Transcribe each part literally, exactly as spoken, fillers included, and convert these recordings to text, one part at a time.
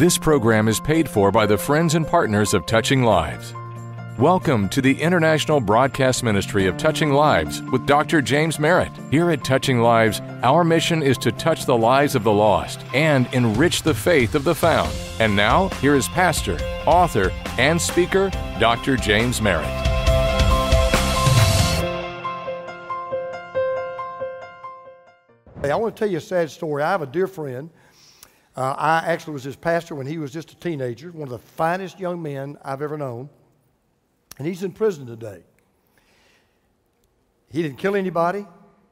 This program is paid for by the friends and partners of Touching Lives. Welcome to the International Broadcast Ministry of Touching Lives with Doctor James Merritt. Here at Touching Lives, our mission is to touch the lives of the lost and enrich the faith of the found. And now, here is pastor, author, and speaker, Doctor James Merritt. Hey, I want to tell you a sad story. I have a dear friend. Uh, I actually was his pastor when he was just a teenager, one of the finest young men I've ever known. And he's in prison today. He didn't kill anybody.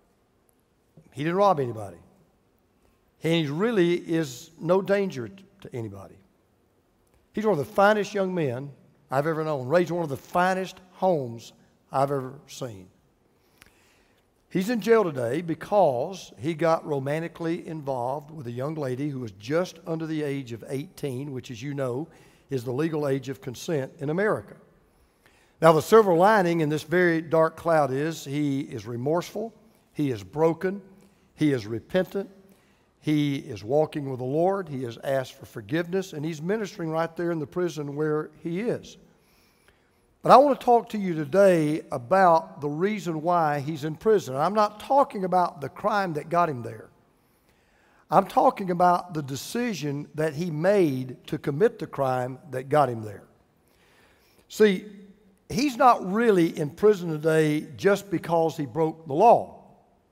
He didn't rob anybody. And he really is no danger to anybody. He's one of the finest young men I've ever known, raised in one of the finest homes I've ever seen. He's in jail today because he got romantically involved with a young lady who was just under the age of eighteen, which, as you know, is the legal age of consent in America. Now, the silver lining in this very dark cloud is he is remorseful, he is broken, he is repentant, he is walking with the Lord, he has asked for forgiveness, and he's ministering right there in the prison where he is. But I want to talk to you today about the reason why he's in prison. I'm not talking about the crime that got him there. I'm talking about the decision that he made to commit the crime that got him there. See, he's not really in prison today just because he broke the law.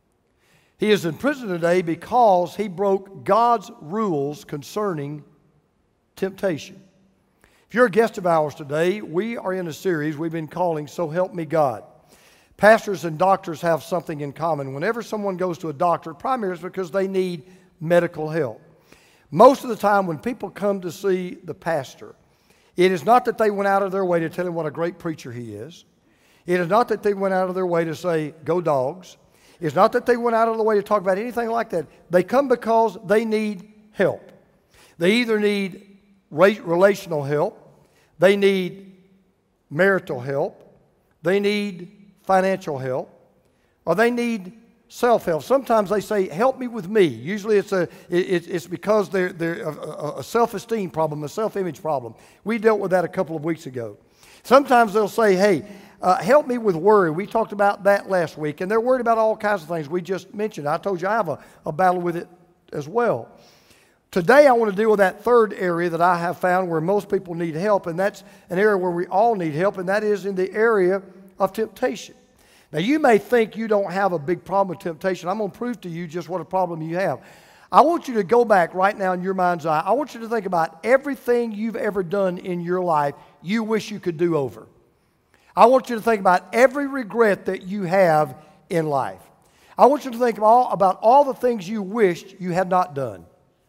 He is in prison today because he broke God's rules concerning temptation. If you're a guest of ours today, we are in a series we've been calling So Help Me God. Pastors and doctors have something in common. Whenever someone goes to a doctor, primarily it's because they need medical help. Most of the time when people come to see the pastor, it is not that they went out of their way to tell him what a great preacher he is. It is not that they went out of their way to say, go dogs. It's not that they went out of the way to talk about anything like that. They come because they need help. They either need relational help, they need marital help, they need financial help, or they need self-help. Sometimes they say, help me with me. Usually it's a it, it's because they're, they're a, a self-esteem problem, a self-image problem. We dealt with that a couple of weeks ago. Sometimes they'll say, hey, uh, help me with worry. We talked about that last week, and they're worried about all kinds of things we just mentioned. I told you I have a, a battle with it as well. Today I want to deal with that third area that I have found where most people need help, and that's an area where we all need help, and that is in the area of temptation. Now, you may think you don't have a big problem with temptation. I'm going to prove to you just what a problem you have. I want you to go back right now in your mind's eye. I want you to think about everything you've ever done in your life you wish you could do over. I want you to think about every regret that you have in life. I want you to think all, about all the things you wished you had not done.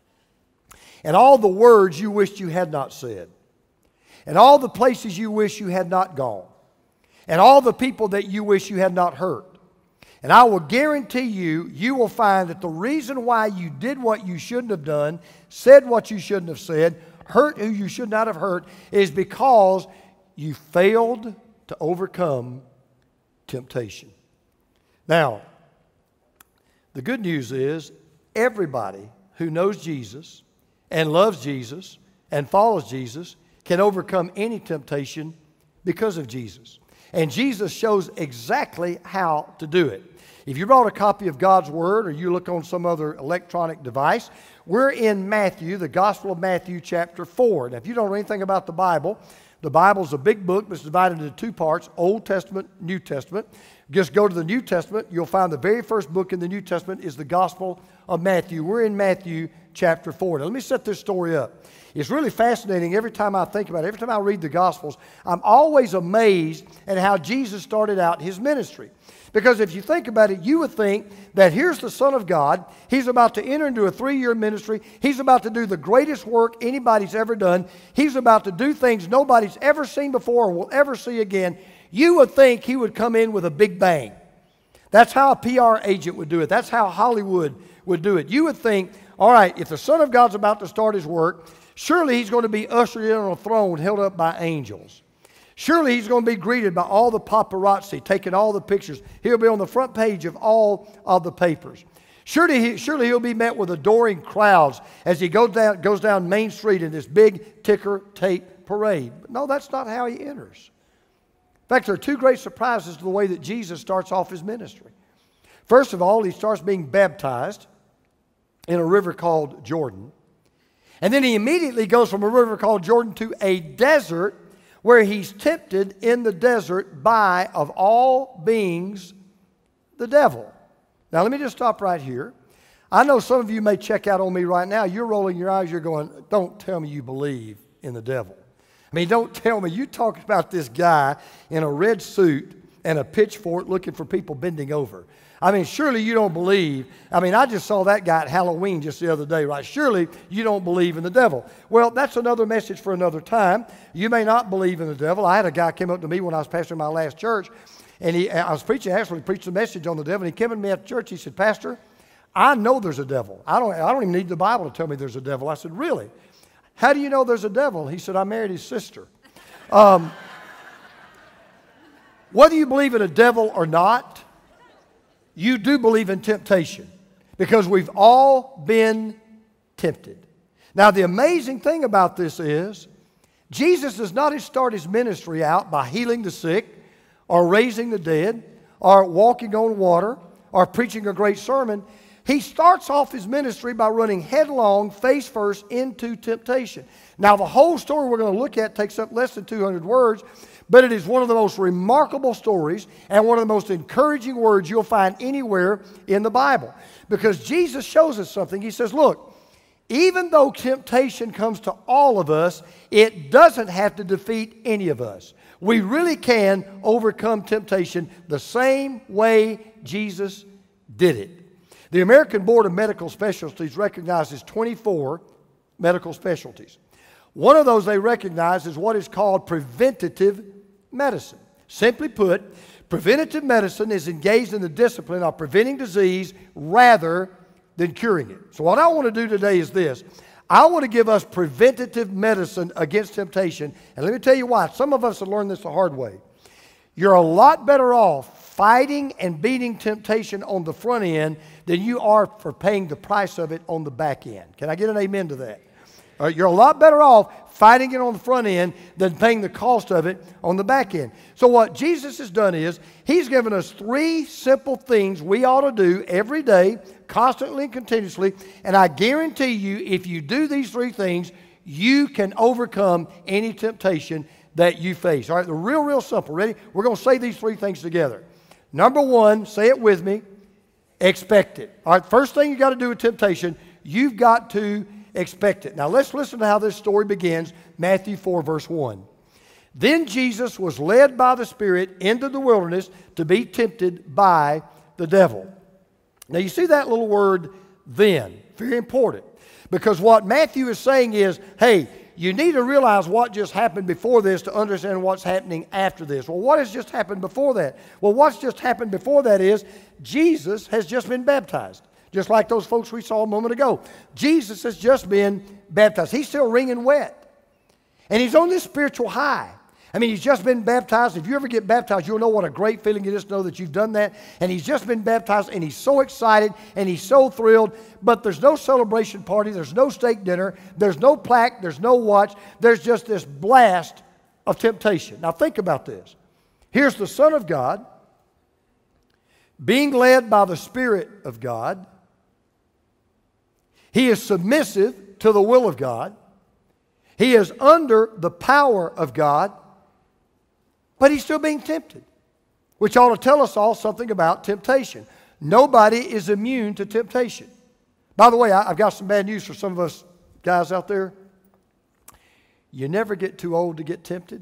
And all the words you wished you had not said. And all the places you wish you had not gone. And all the people that you wish you had not hurt. And I will guarantee you, you will find that the reason why you did what you shouldn't have done, said what you shouldn't have said, hurt who you should not have hurt, is because you failed to overcome temptation. Now, the good news is everybody who knows Jesus and loves Jesus and follows Jesus can overcome any temptation because of Jesus. And Jesus shows exactly how to do it. If you brought a copy of God's Word or you look on some other electronic device, we're in Matthew, the Gospel of Matthew, chapter four. Now, if you don't know anything about the Bible, the Bible's a big book that's divided into two parts, Old Testament, New Testament. Just go to the New Testament. You'll find the very first book in the New Testament is the Gospel of Matthew. We're in Matthew chapter four. Now, let me set this story up. It's really fascinating every time I think about it. Every time I read the Gospels, I'm always amazed at how Jesus started out his ministry. Because if you think about it, you would think that here's the Son of God. He's about to enter into a three-year ministry. He's about to do the greatest work anybody's ever done. He's about to do things nobody's ever seen before or will ever see again. You would think he would come in with a big bang. That's how a P R agent would do it. That's how Hollywood would do it. You would think, all right, if the Son of God's about to start his work, surely he's going to be ushered in on a throne held up by angels. Surely he's going to be greeted by all the paparazzi, taking all the pictures. He'll be on the front page of all of the papers. Surely, he, surely he'll be met with adoring crowds as he goes down, goes down Main Street in this big ticker tape parade. But no, that's not how he enters. In fact, there are two great surprises to the way that Jesus starts off his ministry. First of all, he starts being baptized in a river called Jordan. And then he immediately goes from a river called Jordan to a desert where he's tempted in the desert by, of all beings, the devil. Now, let me just stop right here. I know some of you may check out on me right now. You're rolling your eyes. You're going, don't tell me you believe in the devil. I mean, don't tell me. You talk about this guy in a red suit and a pitchfork looking for people bending over. I mean, surely you don't believe. I mean, I just saw that guy at Halloween just the other day, right? Surely you don't believe in the devil. Well, that's another message for another time. You may not believe in the devil. I had a guy came up to me when I was pastoring my last church, and he, I was preaching, actually preached a message on the devil, and he came to me at church. He said, Pastor, I know there's a devil. I don't, I don't even need the Bible to tell me there's a devil. I said, really? How do you know there's a devil? He said, I married his sister. Um, whether you believe in a devil or not, you do believe in temptation because we've all been tempted. Now, the amazing thing about this is Jesus does not start his ministry out by healing the sick or raising the dead or walking on water or preaching a great sermon. He starts off his ministry by running headlong, face first, into temptation. Now, the whole story we're going to look at takes up less than two hundred words, but it is one of the most remarkable stories and one of the most encouraging words you'll find anywhere in the Bible. Because Jesus shows us something. He says, look, even though temptation comes to all of us, it doesn't have to defeat any of us. We really can overcome temptation the same way Jesus did it. The American Board of Medical Specialties recognizes twenty-four medical specialties. One of those they recognize is what is called preventative medicine. Simply put, preventative medicine is engaged in the discipline of preventing disease rather than curing it. So what I want to do today is this. I want to give us preventative medicine against temptation. And let me tell you why. Some of us have learned this the hard way. You're a lot better off fighting and beating temptation on the front end than you are for paying the price of it on the back end. Can I get an amen to that? All right, you're a lot better off fighting it on the front end than paying the cost of it on the back end. So what Jesus has done is he's given us three simple things we ought to do every day, constantly and continuously. And I guarantee you, if you do these three things, you can overcome any temptation that you face. All right, they're real, real simple. Ready? We're going to say these three things together. Number one, say it with me, expect it. All right, first thing you got to do with temptation, you've got to expect it. Now let's listen to how this story begins, Matthew four, verse one. Then Jesus was led by the Spirit into the wilderness to be tempted by the devil. Now you see that little word, then, very important. Because what Matthew is saying is, hey, you need to realize what just happened before this to understand what's happening after this. Well, what has just happened before that? Well, what's just happened before that is Jesus has just been baptized. Just like those folks we saw a moment ago. Jesus has just been baptized. He's still wringing wet. And he's on this spiritual high. I mean, he's just been baptized. If you ever get baptized, you'll know what a great feeling it is to know that you've done that. And he's just been baptized, and he's so excited, and he's so thrilled. But there's no celebration party. There's no steak dinner. There's no plaque. There's no watch. There's just this blast of temptation. Now, think about this. Here's the Son of God being led by the Spirit of God. He is submissive to the will of God. He is under the power of God. But he's still being tempted, which ought to tell us all something about temptation. Nobody is immune to temptation. By the way, I've got some bad news for some of us guys out there. You never get too old to get tempted.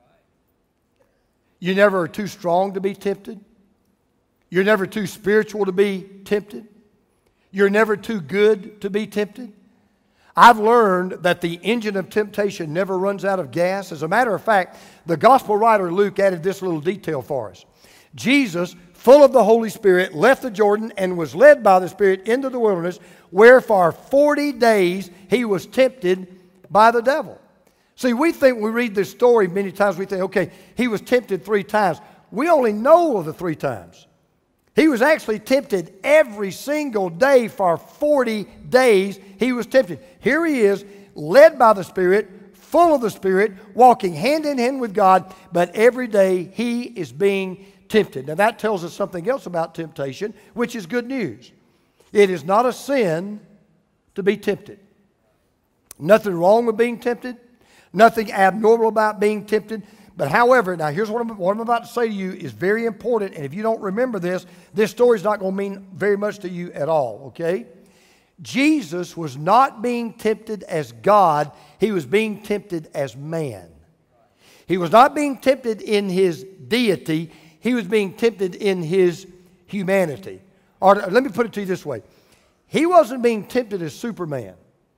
You never are too strong to be tempted. You're never too spiritual to be tempted. You're never too good to be tempted. I've learned that the engine of temptation never runs out of gas. As a matter of fact, the gospel writer Luke added this little detail for us. Jesus, full of the Holy Spirit, left the Jordan and was led by the Spirit into the wilderness, where for forty days he was tempted by the devil. See, we think when we read this story many times, we think, okay, he was tempted three times. We only know of the three times. He was actually tempted every single day for forty days. He was tempted. Here he is, led by the Spirit, full of the Spirit, walking hand in hand with God, but every day he is being tempted. Now that tells us something else about temptation, which is good news. It is not a sin to be tempted. Nothing wrong with being tempted. Nothing abnormal about being tempted. But however, now here's what I'm, what I'm about to say to you is very important. And if you don't remember this, this story is not going to mean very much to you at all, okay? Jesus was not being tempted as God. He was being tempted as man. He was not being tempted in his deity. He was being tempted in his humanity. Or let me put it to you this way. He wasn't being tempted as Superman.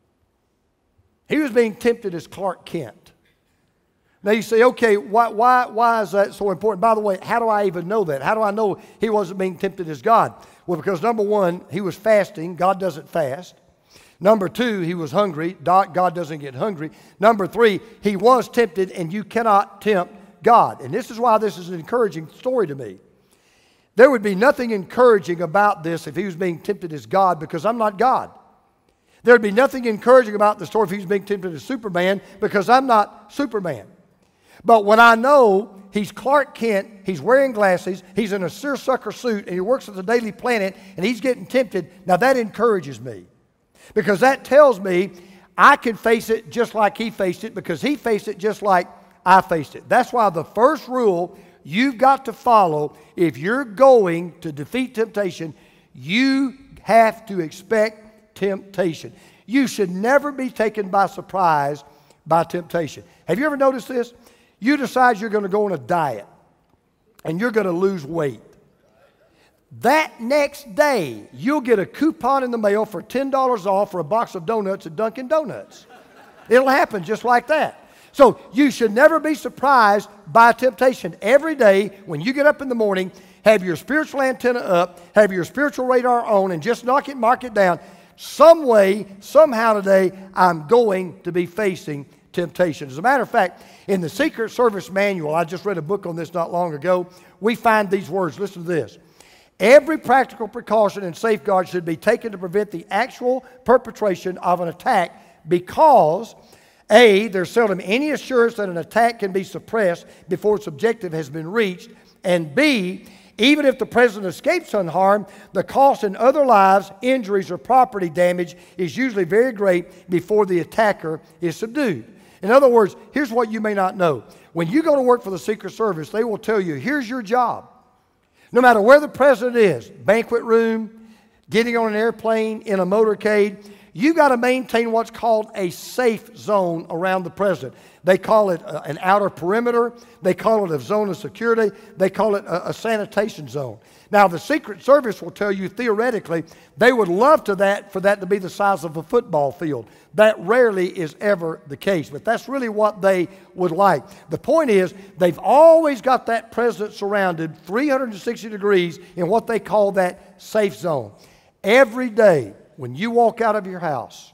He was being tempted as Clark Kent. Now you say, okay, why, why, why is that so important? By the way, how do I even know that? How do I know he wasn't being tempted as God? Well, because number one, he was fasting. God doesn't fast. Number two, he was hungry. God doesn't get hungry. Number three, he was tempted, and you cannot tempt God. And this is why this is an encouraging story to me. There would be nothing encouraging about this if he was being tempted as God, because I'm not God. There would be nothing encouraging about the story if he was being tempted as Superman, because I'm not Superman. But when I know he's Clark Kent, he's wearing glasses, he's in a seersucker suit, and he works at the Daily Planet, and he's getting tempted, now that encourages me. Because that tells me I can face it just like he faced it, because he faced it just like I faced it. That's why the first rule you've got to follow, if you're going to defeat temptation, you have to expect temptation. You should never be taken by surprise by temptation. Have you ever noticed this? You decide you're going to go on a diet and you're going to lose weight. That next day, you'll get a coupon in the mail for ten dollars off for a box of donuts at Dunkin' Donuts. It'll happen just like that. So you should never be surprised by temptation. Every day when you get up in the morning, have your spiritual antenna up, have your spiritual radar on, and just knock it, mark it down. Some way, somehow today, I'm going to be facing temptation. As a matter of fact, in the Secret Service manual, I just read a book on this not long ago, we find these words. Listen to this. Every practical precaution and safeguard should be taken to prevent the actual perpetration of an attack because, A, there's seldom any assurance that an attack can be suppressed before its objective has been reached, and B, even if the president escapes unharmed, the cost in other lives, injuries, or property damage is usually very great before the attacker is subdued. In other words, here's what you may not know. When you go to work for the Secret Service, they will tell you, here's your job. No matter where the president is, banquet room, getting on an airplane, in a motorcade, you've got to maintain what's called a safe zone around the president. They call it an outer perimeter. They call it a zone of security. They call it a, a sanitation zone. Now, the Secret Service will tell you, theoretically, they would love to that for that to be the size of a football field. That rarely is ever the case, but that's really what they would like. The point is, they've always got that president surrounded three hundred sixty degrees in what they call that safe zone. Every day, when you walk out of your house,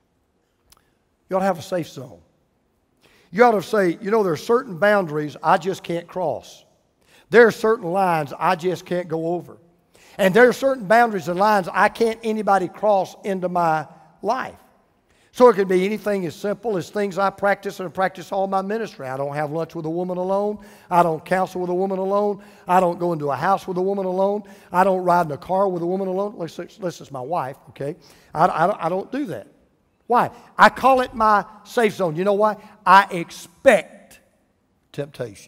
you ought to have a safe zone. You ought to say, you know, there are certain boundaries I just can't cross. There are certain lines I just can't go over. And there are certain boundaries and lines I can't anybody cross into my life. So it could be anything as simple as things I practice and I practice all my ministry. I don't have lunch with a woman alone. I don't counsel with a woman alone. I don't go into a house with a woman alone. I don't ride in a car with a woman alone. Unless it's my wife, okay? I, I, I don't do that. Why? I call it my safe zone. You know why? I expect temptation.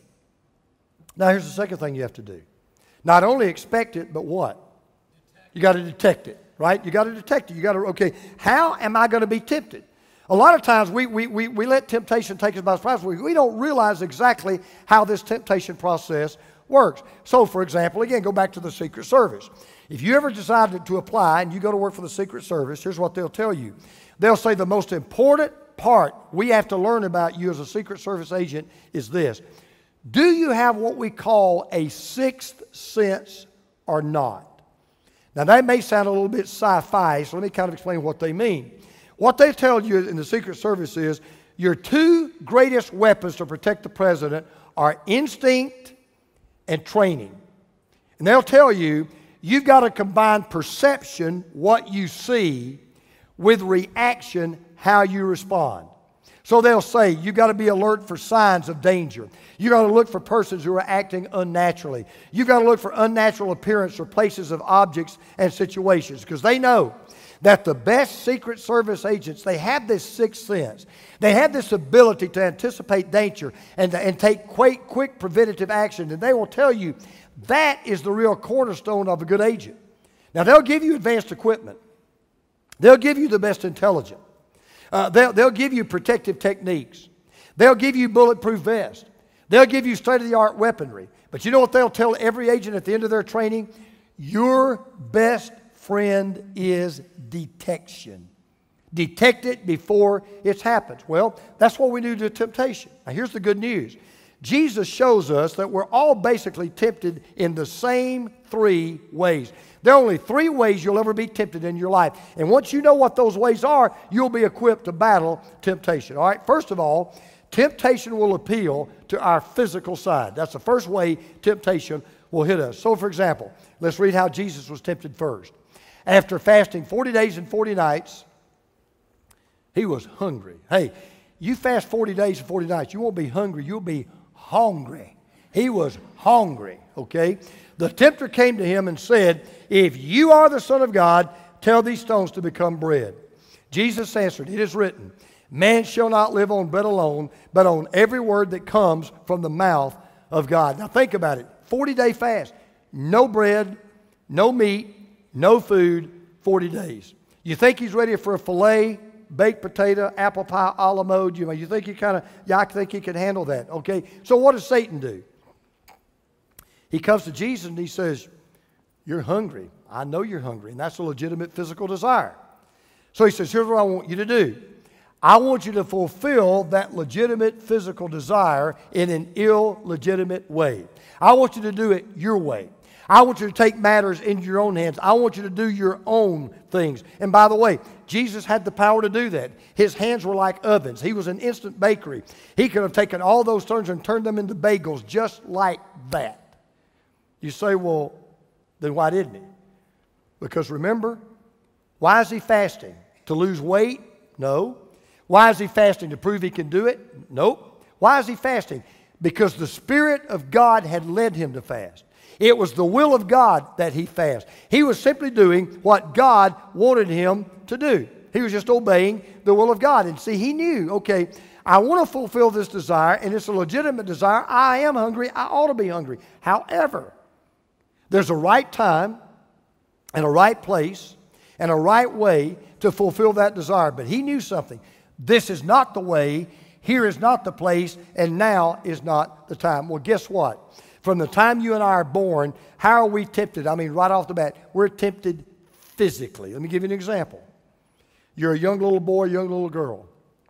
Now here's the second thing you have to do. Not only expect it, but what? You got to detect it. Right? You got to detect it. You got to, okay, how am I going to be tempted? A lot of times we, we, we, we let temptation take us by surprise. We, we don't realize exactly how this temptation process works. So, for example, again, go back to the Secret Service. If you ever decided to apply and you go to work for the Secret Service, here's what they'll tell you. They'll say the most important part we have to learn about you as a Secret Service agent is this. Do you have what we call a sixth sense or not? Now, that may sound a little bit sci-fi, so let me kind of explain what they mean. What they tell you in the Secret Service is your two greatest weapons to protect the president are instinct and training. And they'll tell you you've got to combine perception, what you see, with reaction, how you respond. So they'll say, you've got to be alert for signs of danger. You've got to look for persons who are acting unnaturally. You've got to look for unnatural appearance or places of objects and situations, because they know that the best Secret Service agents, they have this sixth sense. They have this ability to anticipate danger and, to, and take quick, quick preventative action. And they will tell you that is the real cornerstone of a good agent. Now, they'll give you advanced equipment. They'll give you the best intelligence. Uh, they'll, they'll give you protective techniques. They'll give you bulletproof vests. They'll give you state-of-the-art weaponry. But you know what they'll tell every agent at the end of their training? Your best friend is detection. Detect it before it happens. Well, that's what we do to temptation. Now, here's the good news. Jesus shows us that we're all basically tempted in the same three ways. There are only three ways you'll ever be tempted in your life. And once you know what those ways are, you'll be equipped to battle temptation. All right, first of all, temptation will appeal to our physical side. That's the first way temptation will hit us. So, for example, let's read how Jesus was tempted first. After fasting forty days and forty nights, he was hungry. Hey, you fast forty days and forty nights, you won't be hungry, you'll be hungry. He was hungry, okay? The tempter came to him and said, if you are the Son of God, tell these stones to become bread. Jesus answered, it is written, man shall not live on bread alone, but on every word that comes from the mouth of God. Now think about it. forty-day fast. No bread, no meat, no food, forty days. You think he's ready for a filet, baked potato, apple pie, a la mode? You know, you think he kind of, yeah, I think he can handle that, okay? So what does Satan do? He comes to Jesus and he says, you're hungry. I know you're hungry, and that's a legitimate physical desire. So he says, here's what I want you to do. I want you to fulfill that legitimate physical desire in an illegitimate way. I want you to do it your way. I want you to take matters into your own hands. I want you to do your own things. And by the way, Jesus had the power to do that. His hands were like ovens. He was an instant bakery. He could have taken all those stones and turned them into bagels just like that. You say, well, then why didn't he? Because remember, why is he fasting? To lose weight? No. Why is he fasting? To prove he can do it? Nope. Why is he fasting? Because the Spirit of God had led him to fast. It was the will of God that he fasted. He was simply doing what God wanted him to do. He was just obeying the will of God. And see, he knew, okay, I want to fulfill this desire, and it's a legitimate desire. I am hungry. I ought to be hungry. However, there's a right time and a right place and a right way to fulfill that desire. But he knew something. This is not the way. Here is not the place. And now is not the time. Well, guess what? From the time you and I are born, how are we tempted? I mean, right off the bat, we're tempted physically. Let me give you an example. You're a young little boy, young little girl.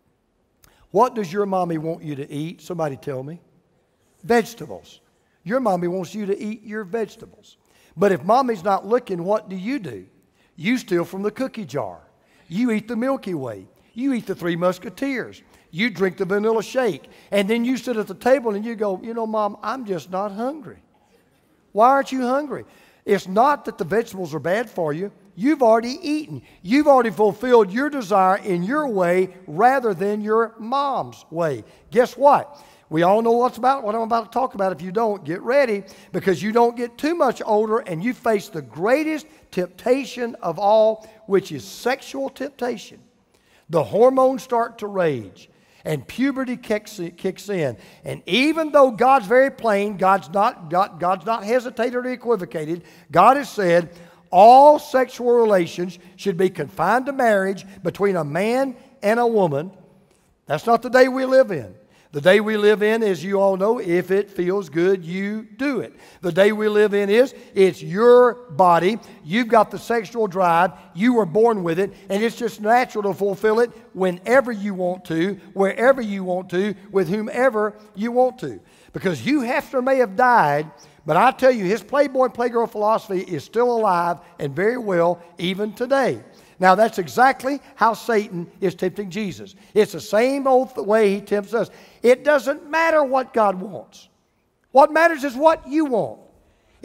What does your mommy want you to eat? Somebody tell me. Vegetables. Your mommy wants you to eat your vegetables. But if mommy's not looking, what do you do? You steal from the cookie jar. You eat the Milky Way. You eat the Three Musketeers. You drink the vanilla shake. And then you sit at the table and you go, you know, Mom, I'm just not hungry. Why aren't you hungry? It's not that the vegetables are bad for you. You've already eaten. You've already fulfilled your desire in your way rather than your mom's way. Guess what? We all know what's about, what I'm about to talk about. If you don't, get ready, because you don't get too much older and you face the greatest temptation of all, which is sexual temptation. The hormones start to rage and puberty kicks, kicks in. And even though God's very plain, God's not, God, God's not hesitated or equivocated, God has said all sexual relations should be confined to marriage between a man and a woman. That's not the day we live in. The day we live in, as you all know, if it feels good, you do it. The day we live in is, it's your body. You've got the sexual drive. You were born with it. And it's just natural to fulfill it whenever you want to, wherever you want to, with whomever you want to. Because Hugh Hefner may have died, but I tell you, his Playboy and Playgirl philosophy is still alive and very well even today. Now, that's exactly how Satan is tempting Jesus. It's the same old way he tempts us. It doesn't matter what God wants. What matters is what you want.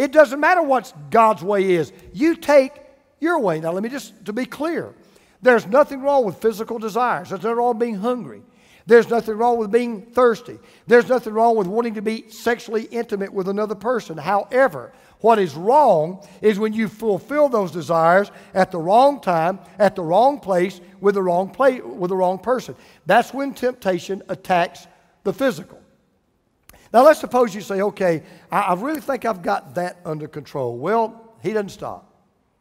It doesn't matter what God's way is. You take your way. Now, let me just, to be clear, there's nothing wrong with physical desires. There's nothing wrong with being hungry. There's nothing wrong with being thirsty. There's nothing wrong with wanting to be sexually intimate with another person. However, what is wrong is when you fulfill those desires at the wrong time, at the wrong place, with the wrong place, with the wrong person. That's when temptation attacks the physical. Now, let's suppose you say, okay, I, I really think I've got that under control. Well, he doesn't stop.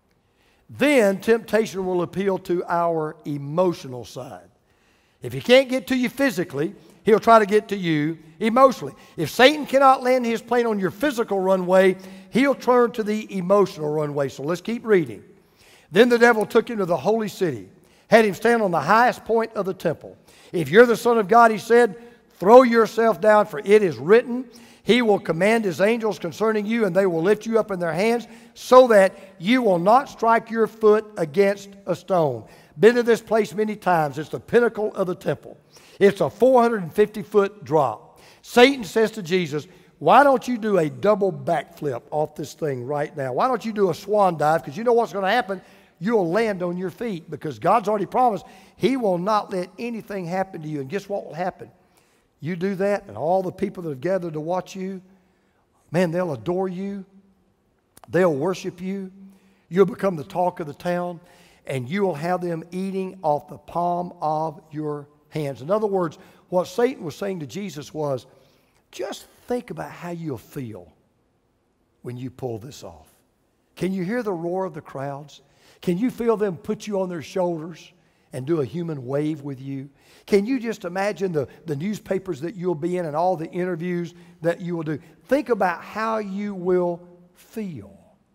Then temptation will appeal to our emotional side. If he can't get to you physically, he'll try to get to you emotionally. If Satan cannot land his plane on your physical runway, he'll turn to the emotional runway. So let's keep reading. Then the devil took him to the holy city, had him stand on the highest point of the temple. If you're the Son of God, he said, throw yourself down, for it is written, he will command his angels concerning you, and they will lift you up in their hands, so that you will not strike your foot against a stone. Been to this place many times. It's the pinnacle of the temple. It's a four hundred fifty foot drop. Satan says to Jesus, why don't you do a double backflip off this thing right now? Why don't you do a swan dive? Because you know what's going to happen. You'll land on your feet, because God's already promised he will not let anything happen to you. And guess what will happen? You do that, and all the people that have gathered to watch you, man, they'll adore you. They'll worship you. You'll become the talk of the town, and you will have them eating off the palm of your hands. In other words, what Satan was saying to Jesus was, just think about how you'll feel when you pull this off. Can you hear the roar of the crowds? Can you feel them put you on their shoulders and do a human wave with you? Can you just imagine the, the newspapers that you'll be in and all the interviews that you will do? Think about how you will feel.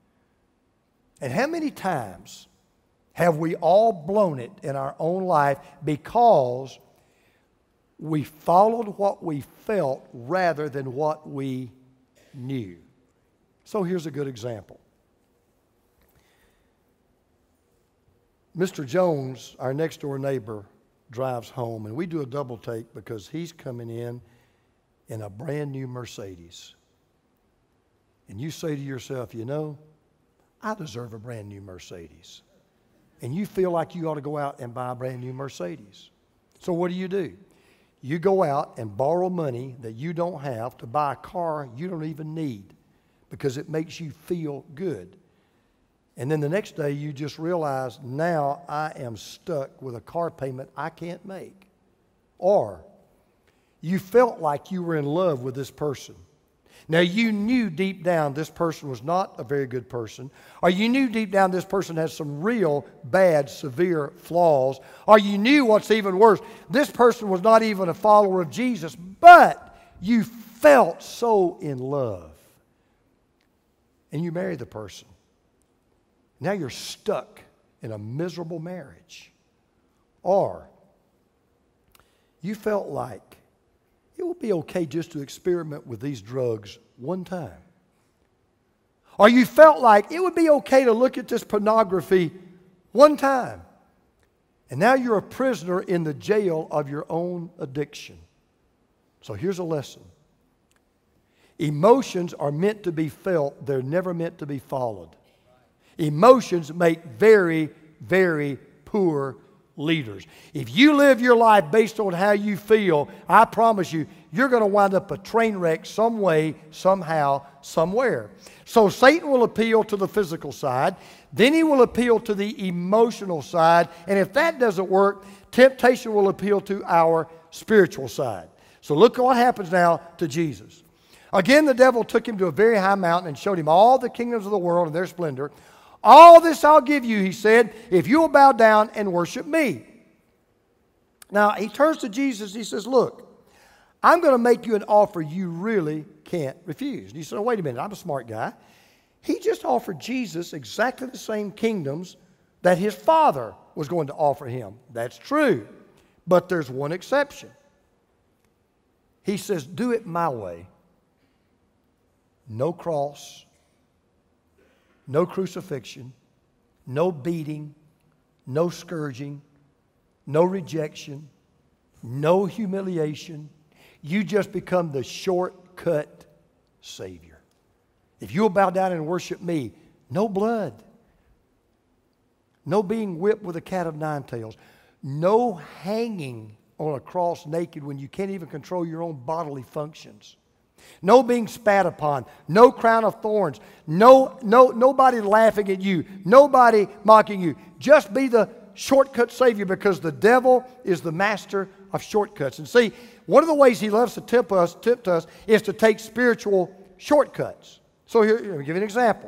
And how many times have we all blown it in our own life because we followed what we felt rather than what we knew? So here's a good example. Mister Jones, our next door neighbor, drives home, and we do a double take because he's coming in in a brand new Mercedes. And you say to yourself, you know, I deserve a brand new Mercedes. And you feel like you ought to go out and buy a brand new Mercedes. So what do you do? You go out and borrow money that you don't have to buy a car you don't even need because it makes you feel good. And then the next day you just realize, now I am stuck with a car payment I can't make. Or you felt like you were in love with this person. Now you knew deep down this person was not a very good person. Or you knew deep down this person has some real bad, severe flaws. Or you knew what's even worse, this person was not even a follower of Jesus. But you felt so in love. And you married the person. Now you're stuck in a miserable marriage. Or you felt like it would be okay just to experiment with these drugs one time. Or you felt like it would be okay to look at this pornography one time. And now you're a prisoner in the jail of your own addiction. So here's a lesson. Emotions are meant to be felt. They're never meant to be followed. Emotions make very, very poor leaders. If you live your life based on how you feel, I promise you, you're going to wind up a train wreck some way, somehow, somewhere. So Satan will appeal to the physical side. Then he will appeal to the emotional side. And if that doesn't work, temptation will appeal to our spiritual side. So look what happens now to Jesus. Again, the devil took him to a very high mountain and showed him all the kingdoms of the world and their splendor. All this I'll give you, he said, if you will bow down and worship me. Now, he turns to Jesus and he says, look, I'm going to make you an offer you really can't refuse. And he said, oh, wait a minute, I'm a smart guy. He just offered Jesus exactly the same kingdoms that his father was going to offer him. That's true. But there's one exception. He says, do it my way. No cross. No crucifixion, no beating, no scourging, no rejection, no humiliation. You just become the shortcut Savior. If you'll bow down and worship me, no blood. No being whipped with a cat of nine tails. No hanging on a cross naked when you can't even control your own bodily functions. No being spat upon. No crown of thorns. No, no, nobody laughing at you. Nobody mocking you. Just be the shortcut Savior, because the devil is the master of shortcuts. And see, one of the ways he loves to tempt us, tempt us is to take spiritual shortcuts. So here, let me give you an example.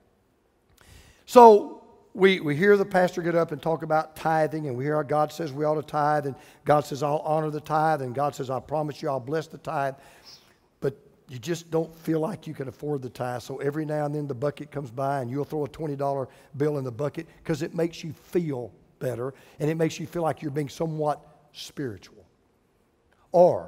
So we, we hear the pastor get up and talk about tithing, and we hear how God says we ought to tithe, and God says I'll honor the tithe, and God says I promise you I'll bless the tithe. But you just don't feel like you can afford the tithe. So every now and then the bucket comes by, and you'll throw a twenty dollar bill in the bucket because it makes you feel better, and it makes you feel like you're being somewhat spiritual. Or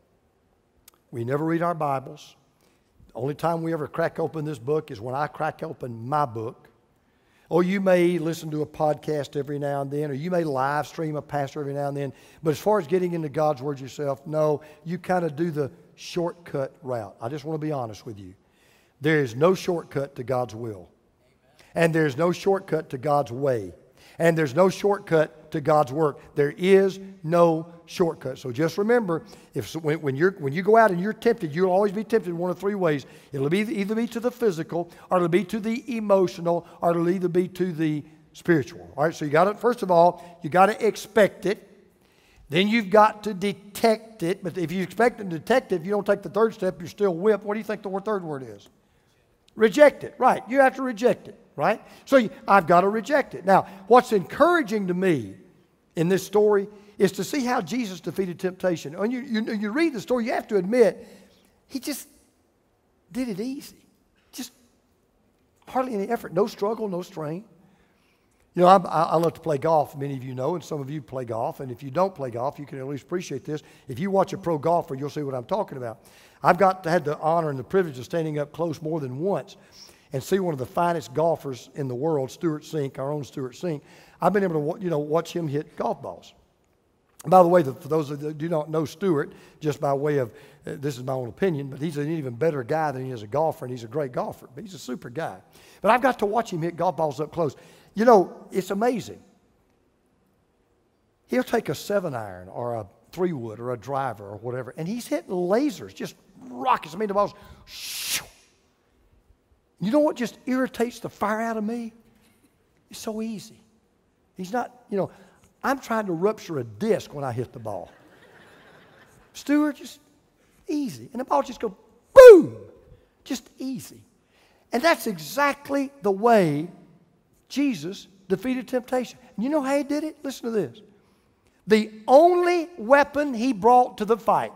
we never read our Bibles. The only time we ever crack open this book is when I crack open my book. Or you may listen to a podcast every now and then, or you may live stream a pastor every now and then. But as far as getting into God's Word yourself, no, you kind of do the shortcut route. I just want to be honest with you. There is no shortcut to God's will. And there's no shortcut to God's way. And there's no shortcut to God's work. There is no shortcut. So just remember, if when, when, you're, when you go out and you're tempted, you'll always be tempted in one of three ways. It'll be either be to the physical, or it'll be to the emotional, or it'll either be to the spiritual. All right, so you got to, first of all, you got to expect it. Then you've got to detect it. But if you expect and detect it, if you don't take the third step, you're still whipped. What do you think the third word is? Reject it. Right, you have to reject it. Right? So you, I've got to reject it. Now, what's encouraging to me in this story is to see how Jesus defeated temptation. When you, you, you read the story, you have to admit, he just did it easy. Just hardly any effort. No struggle, no strain. You know, I, I love to play golf. Many of you know, and some of you play golf. And if you don't play golf, you can at least appreciate this. If you watch a pro golfer, you'll see what I'm talking about. I've got had the honor and the privilege of standing up close more than once and see one of the finest golfers in the world, Stuart Sink, our own Stuart Sink. I've been able to, you know, watch him hit golf balls. By the way, for those of you that do not know Stuart, just by way of, uh, this is my own opinion, but he's an even better guy than he is a golfer, and he's a great golfer. But he's a super guy. But I've got to watch him hit golf balls up close. You know, it's amazing. He'll take a seven iron or a three wood or a driver or whatever, and he's hitting lasers, just rockets. I mean, the ball's shoo. You know what just irritates the fire out of me? It's so easy. He's not, you know, I'm trying to rupture a disc when I hit the ball. Stuart, just easy. And the ball just goes boom, just easy. And that's exactly the way Jesus defeated temptation. And you know how he did it? Listen to this. The only weapon he brought to the fight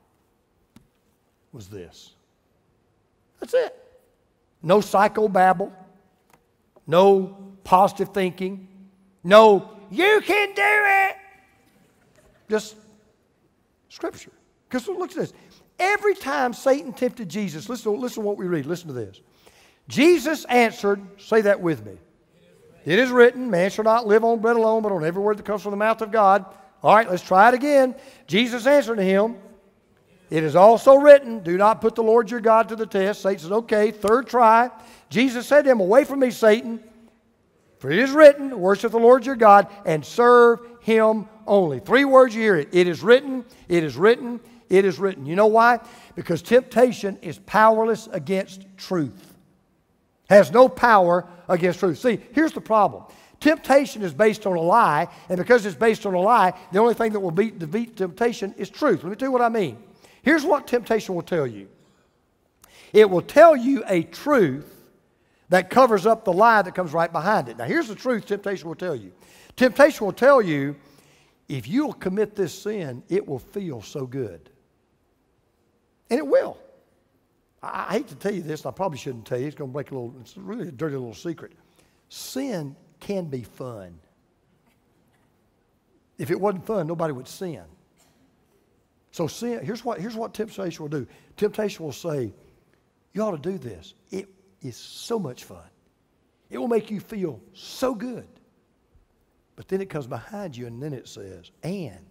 was this. That's it. No psychobabble, no positive thinking, no, you can do it. Just Scripture. Because look at this. Every time Satan tempted Jesus, listen, listen to what we read. Listen to this. Jesus answered, say that with me. It is written, man shall not live on bread alone, but on every word that comes from the mouth of God. All right, let's try it again. Jesus answered him, it is also written, do not put the Lord your God to the test. Satan says, okay, third try. Jesus said to him, away from me, Satan, for it is written, worship the Lord your God and serve him only. Three words you hear it. It is written, it is written, it is written. You know why? Because temptation is powerless against truth. Has no power against truth. See, here's the problem. Temptation is based on a lie, and because it's based on a lie, the only thing that will beat, defeat temptation is truth. Let me tell you what I mean. Here's what temptation will tell you. It will tell you a truth that covers up the lie that comes right behind it. Now, here's the truth temptation will tell you. Temptation will tell you, if you'll commit this sin, it will feel so good. And it will. I, I hate to tell you this, and I probably shouldn't tell you. It's going to break a little, it's really a dirty little secret. Sin can be fun. If it wasn't fun, nobody would sin. So sin, here's what, here's what temptation will do. Temptation will say, you ought to do this. It is so much fun. It will make you feel so good. But then it comes behind you and then it says, and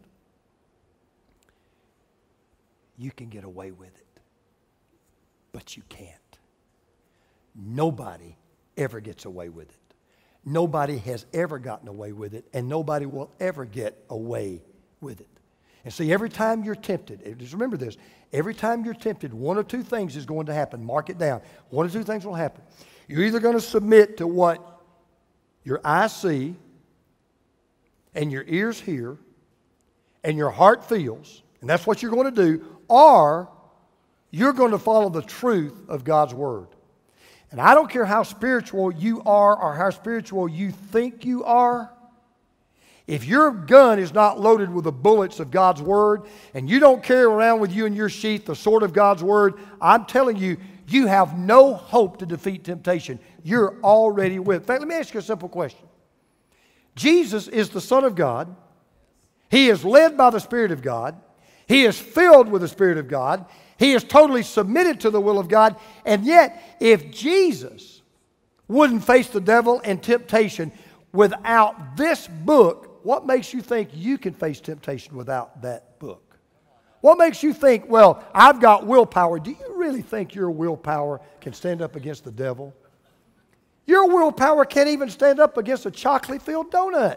you can get away with it. But you can't. nobody ever gets away with it. Nobody has ever gotten away with it, and nobody will ever get away with it. And see, every time you're tempted, just remember this, every time you're tempted, one or two things is going to happen. Mark it down. One or two things will happen. You're either going to submit to what your eyes see, and your ears hear, and your heart feels, and that's what you're going to do, or you're going to follow the truth of God's Word. And I don't care how spiritual you are or how spiritual you think you are. If your gun is not loaded with the bullets of God's Word and you don't carry around with you in your sheath the sword of God's Word, I'm telling you, you have no hope to defeat temptation. You're already with. In fact, let me ask you a simple question. Jesus is the Son of God. He is led by the Spirit of God. He is filled with the Spirit of God. He is totally submitted to the will of God. And yet, if Jesus wouldn't face the devil and temptation without this book, what makes you think you can face temptation without that book? What makes you think, well, I've got willpower? Do you really think your willpower can stand up against the devil? Your willpower can't even stand up against a chocolate-filled donut.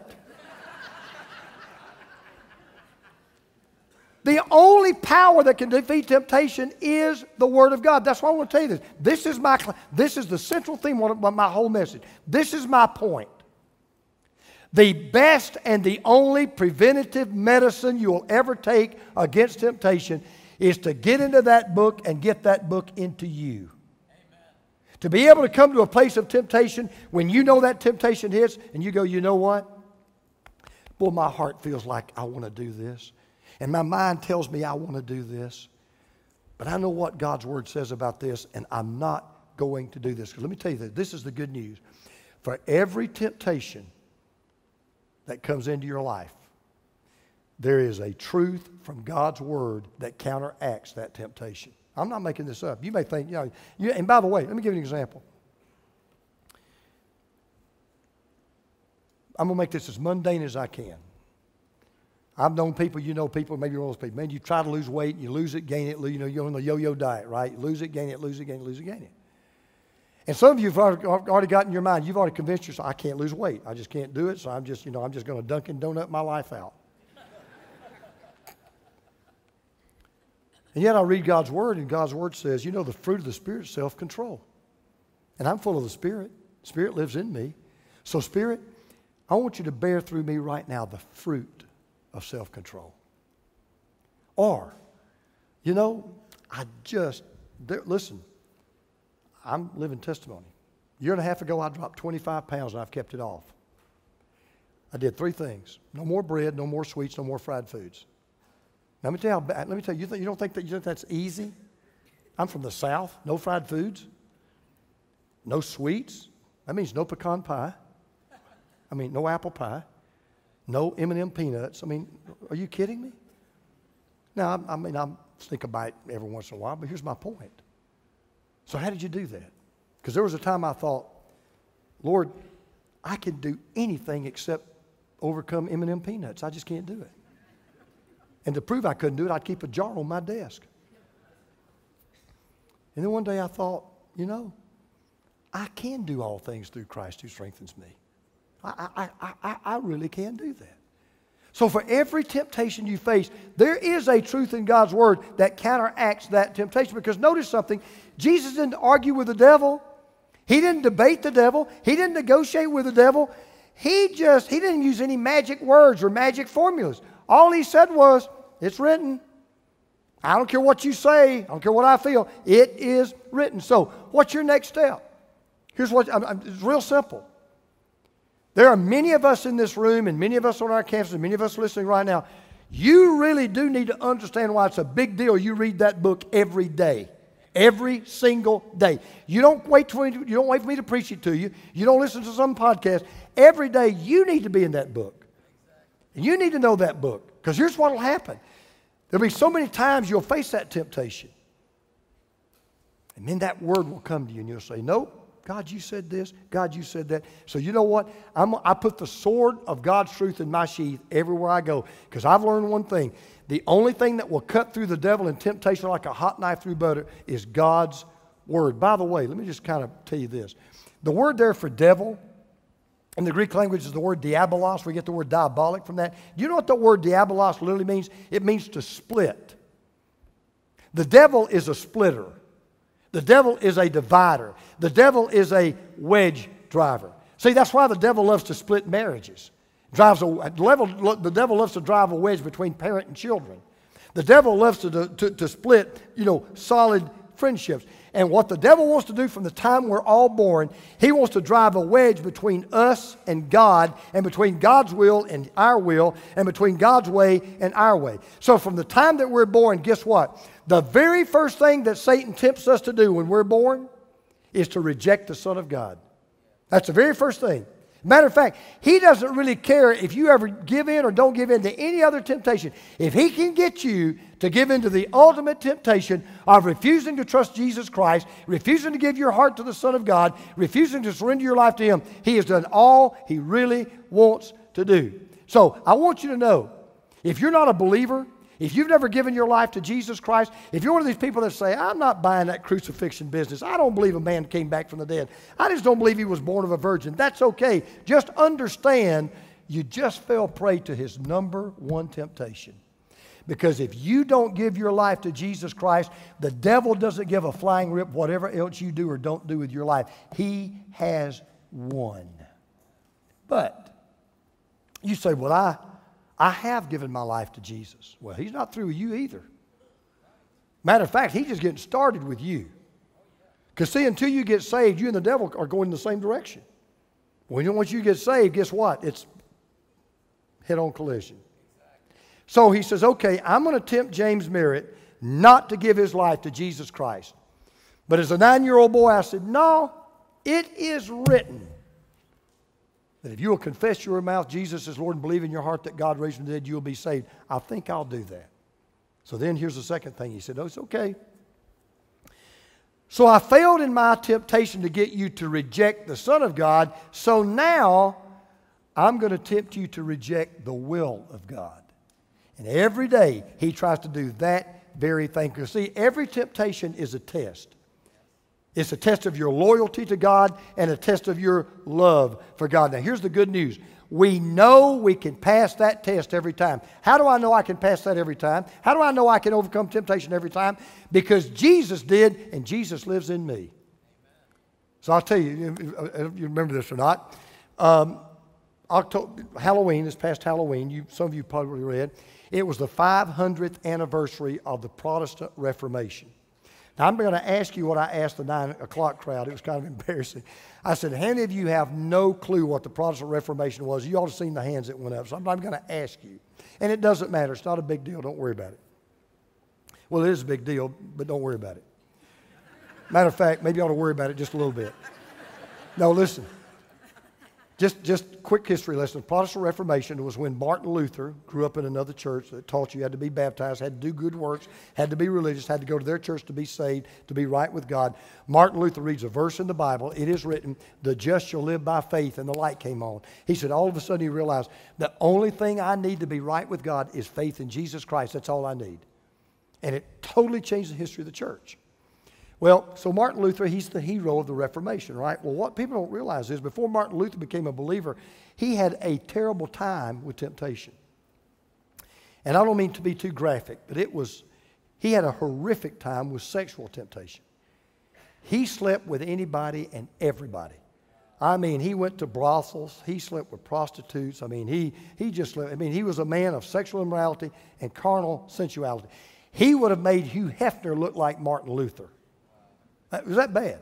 The only power that can defeat temptation is the Word of God. That's why I want to tell you this. This is my, this is the central theme of my whole message. This is my point. The best and the only preventative medicine you will ever take against temptation is to get into that book and get that book into you. Amen. To be able to come to a place of temptation when you know that temptation hits and you go, you know what? Boy, my heart feels like I want to do this. And my mind tells me I want to do this. But I know what God's Word says about this, and I'm not going to do this. Because let me tell you this. This is the good news. For every temptation that comes into your life, there is a truth from God's Word that counteracts that temptation. I'm not making this up. You may think, you know, you, and by the way, let me give you an example. I'm going to make this as mundane as I can. I've known people, you know people, maybe you're one of those people. Man, you try to lose weight, you lose it, gain it, you know, you're on the yo-yo diet, right? You lose it, gain it, lose it, gain it, lose it, gain it. And some of you have already got in your mind, you've already convinced yourself, I can't lose weight. I just can't do it, so I'm just, you know, I'm just going to Dunkin' Donut my life out. And yet I read God's Word, and God's Word says, you know, the fruit of the Spirit is self-control. And I'm full of the Spirit. The Spirit lives in me. So Spirit, I want you to bear through me right now the fruit of self-control. Or, you know, I just, listen, I'm living testimony. A year and a half ago, I dropped twenty-five pounds and I've kept it off. I did three things. No more bread, no more sweets, no more fried foods. Now, let me tell you, how bad, let me tell you, you, th- you don't think that you think that's easy? I'm from the South, no fried foods, no sweets. That means no pecan pie. I mean, no apple pie. No M and M peanuts. I mean, are you kidding me? Now, I, I mean, I think about it every once in a while, but here's my point. So how did you do that? Because there was a time I thought, Lord, I can do anything except overcome M and M peanuts. I just can't do it. And to prove I couldn't do it, I'd keep a jar on my desk. And then one day I thought, you know, I can do all things through Christ who strengthens me. I, I, I, I really can do that. So for every temptation you face, there is a truth in God's Word that counteracts that temptation. Because notice something, Jesus didn't argue with the devil. He didn't debate the devil. He didn't negotiate with the devil. He just, he didn't use any magic words or magic formulas. All he said was, it's written. I don't care what you say. I don't care what I feel. It is written. So what's your next step? Here's what, it's real simple. There are many of us in this room and many of us on our campus and many of us listening right now. You really do need to understand why it's a big deal you read that book every day. Every single day. You don't wait for me to, you don't wait for me to preach it to you. You don't listen to some podcast. Every day you need to be in that book. And you need to know that book. Because here's what will happen. There'll be so many times you'll face that temptation. And then that word will come to you and you'll say, nope. God, you said this. God, you said that. So you know what? I'm, I put the sword of God's truth in my sheath everywhere I go. Because I've learned one thing. The only thing that will cut through the devil and temptation like a hot knife through butter is God's word. By the way, let me just kind of tell you this. The word there for devil in the Greek language is the word diabolos. We get the word diabolic from that. Do you know what the word diabolos literally means? It means to split. The devil is a splitter. The devil is a divider. The devil is a wedge driver. See, that's why the devil loves to split marriages. Drives a, the, devil, the devil loves to drive a wedge between parent and children. The devil loves to, to, to split, you know, solid friendships. And what the devil wants to do from the time we're all born, he wants to drive a wedge between us and God, and between God's will and our will, and between God's way and our way. So from the time that we're born, guess what? The very first thing that Satan tempts us to do when we're born is to reject the Son of God. That's the very first thing. Matter of fact, he doesn't really care if you ever give in or don't give in to any other temptation. If he can get you to give in to the ultimate temptation of refusing to trust Jesus Christ, refusing to give your heart to the Son of God, refusing to surrender your life to him, he has done all he really wants to do. So I want you to know, if you're not a believer, if you've never given your life to Jesus Christ, if you're one of these people that say, I'm not buying that crucifixion business. I don't believe a man came back from the dead. I just don't believe he was born of a virgin. That's okay. Just understand you just fell prey to his number one temptation. Because if you don't give your life to Jesus Christ, the devil doesn't give a flying rip whatever else you do or don't do with your life. He has won. But you say, well, I... I have given my life to Jesus. Well, he's not through with you either. Matter of fact, he's just getting started with you. Because see, until you get saved, you and the devil are going in the same direction. When once you get saved, guess what? It's head-on collision. So he says, okay, I'm going to tempt James Merritt not to give his life to Jesus Christ. But as a nine-year-old boy, I said, no, it is written that if you will confess your mouth Jesus is Lord and believe in your heart that God raised him from the dead, you will be saved. I think I'll do that. So then here's the second thing. He said, oh, it's okay. So I failed in my temptation to get you to reject the Son of God. So now I'm going to tempt you to reject the will of God. And every day he tries to do that very thing. Because see, every temptation is a test. It's a test of your loyalty to God and a test of your love for God. Now, here's the good news. We know we can pass that test every time. How do I know I can pass that every time? How do I know I can overcome temptation every time? Because Jesus did, and Jesus lives in me. So I'll tell you, if you remember this or not, um, October, Halloween, this past Halloween, you, some of you probably read, it was the five hundredth anniversary of the Protestant Reformation. Now, I'm going to ask you what I asked the nine o'clock crowd. It was kind of embarrassing. I said, how many of you have no clue what the Protestant Reformation was? You ought to have seen the hands that went up. So I'm not going to ask you. And it doesn't matter. It's not a big deal. Don't worry about it. Well, it is a big deal, but don't worry about it. Matter of fact, maybe you ought to worry about it just a little bit. No, listen. Just just quick history lesson. The Protestant Reformation was when Martin Luther grew up in another church that taught you had to be baptized, had to do good works, had to be religious, had to go to their church to be saved, to be right with God. Martin Luther reads a verse in the Bible. It is written, the just shall live by faith, and the light came on. He said all of a sudden he realized the only thing I need to be right with God is faith in Jesus Christ. That's all I need. And it totally changed the history of the church. Well, so Martin Luther, he's the hero of the Reformation, right? Well, what people don't realize is before Martin Luther became a believer, he had a terrible time with temptation. And I don't mean to be too graphic, but it was, he had a horrific time with sexual temptation. He slept with anybody and everybody. I mean, he went to brothels. He slept with prostitutes. I mean, he, he just slept. I mean, he was a man of sexual immorality and carnal sensuality. He would have made Hugh Hefner look like Martin Luther. Was that bad?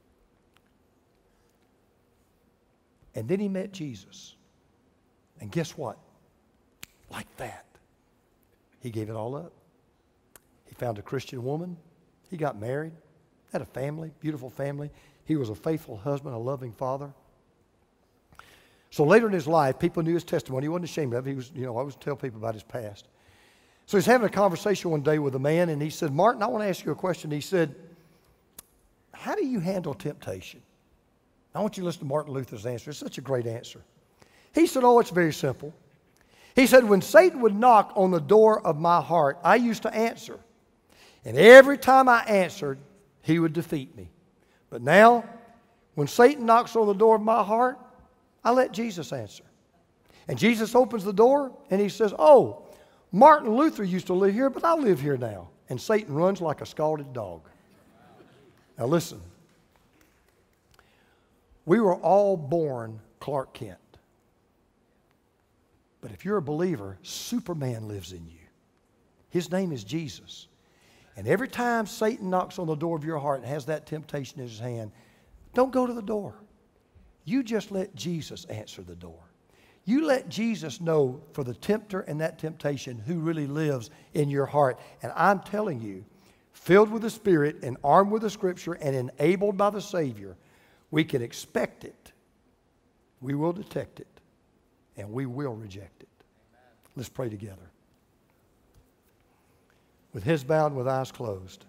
And then he met Jesus. And guess what? Like that, he gave it all up. He found a Christian woman. He got married, had a family, beautiful family. He was a faithful husband, a loving father. So later in his life, people knew his testimony. He wasn't ashamed of it. He was, you know, I always tell people about his past. So he's having a conversation one day with a man, and he said, Martin, I want to ask you a question. He said, how do you handle temptation? I want you to listen to Martin Luther's answer. It's such a great answer. He said, oh, it's very simple. He said, when Satan would knock on the door of my heart, I used to answer. And every time I answered, he would defeat me. But now, when Satan knocks on the door of my heart, I let Jesus answer. And Jesus opens the door and he says, oh, Martin Luther used to live here, but I live here now. And Satan runs like a scalded dog. Now listen, we were all born Clark Kent. But if you're a believer, Superman lives in you. His name is Jesus. And every time Satan knocks on the door of your heart and has that temptation in his hand, don't go to the door. You just let Jesus answer the door. You let Jesus know for the tempter and that temptation who really lives in your heart. And I'm telling you, filled with the Spirit and armed with the Scripture and enabled by the Savior, we can expect it. We will detect it. And we will reject it. Let's pray together. With heads bowed and with eyes closed.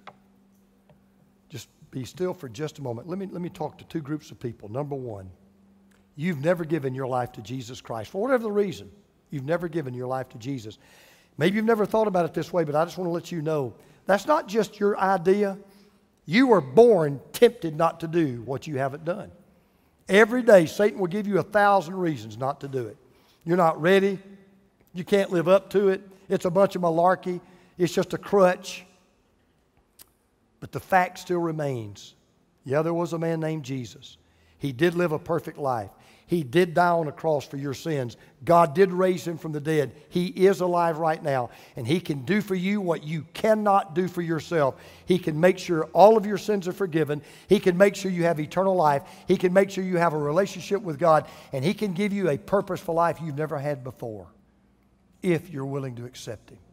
Just be still for just a moment. Let me, let me talk to two groups of people. Number one, you've never given your life to Jesus Christ. For whatever the reason, you've never given your life to Jesus. Maybe you've never thought about it this way, but I just want to let you know, that's not just your idea. You were born tempted not to do what you haven't done. Every day, Satan will give you a thousand reasons not to do it. You're not ready. You can't live up to it. It's a bunch of malarkey. It's just a crutch. But the fact still remains. Yeah, there was a man named Jesus. He did live a perfect life. He did die on a cross for your sins. God did raise him from the dead. He is alive right now. And he can do for you what you cannot do for yourself. He can make sure all of your sins are forgiven. He can make sure you have eternal life. He can make sure you have a relationship with God. And he can give you a purposeful life you've never had before, if you're willing to accept him.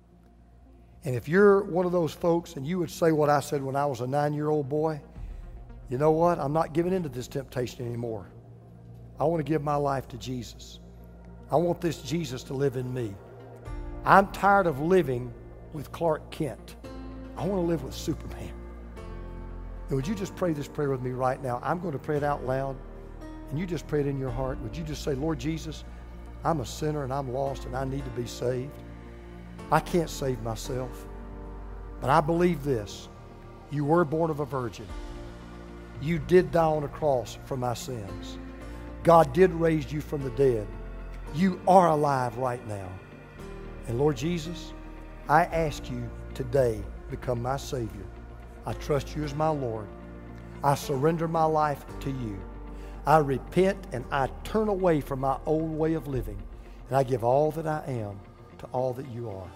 And if you're one of those folks and you would say what I said when I was a nine-year-old boy, you know what? I'm not giving in to this temptation anymore. I want to give my life to Jesus. I want this Jesus to live in me. I'm tired of living with Clark Kent. I want to live with Superman. And would you just pray this prayer with me right now? I'm going to pray it out loud, and you just pray it in your heart. Would you just say, Lord Jesus, I'm a sinner and I'm lost and I need to be saved. I can't save myself, but I believe this. You were born of a virgin. You did die on a cross for my sins. God did raise you from the dead. You are alive right now. And Lord Jesus, I ask you today, become my Savior. I trust you as my Lord. I surrender my life to you. I repent and I turn away from my old way of living. And I give all that I am to all that you are.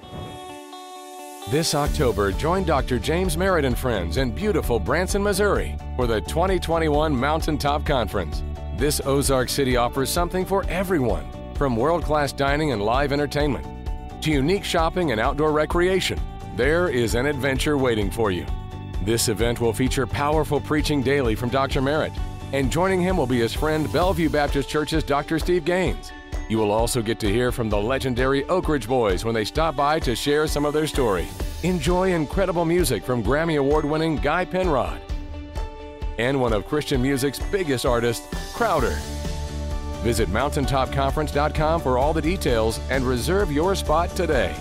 This October, join Doctor James Merritt and friends in beautiful Branson, Missouri for the twenty twenty-one Mountaintop Conference. This Ozark City offers something for everyone, from world-class dining and live entertainment to unique shopping and outdoor recreation. There is an adventure waiting for you. This event will feature powerful preaching daily from Doctor Merritt, and joining him will be his friend Bellevue Baptist Church's Doctor Steve Gaines. You will also get to hear from the legendary Oak Ridge Boys when they stop by to share some of their story. Enjoy incredible music from Grammy Award-winning Guy Penrod and one of Christian music's biggest artists, Crowder. Visit mountaintop conference dot com for all the details and reserve your spot today.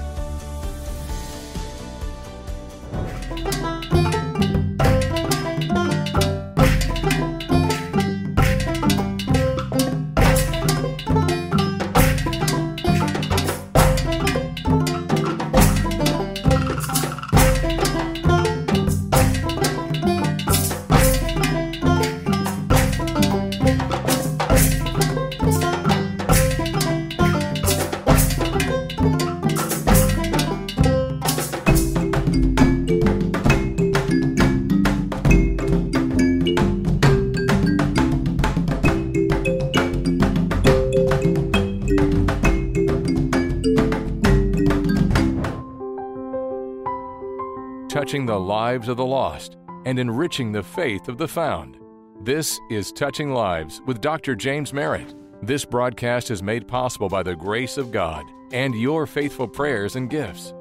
Touching the lives of the lost and enriching the faith of the found. This is Touching Lives with Doctor James Merritt. This broadcast is made possible by the grace of God and your faithful prayers and gifts.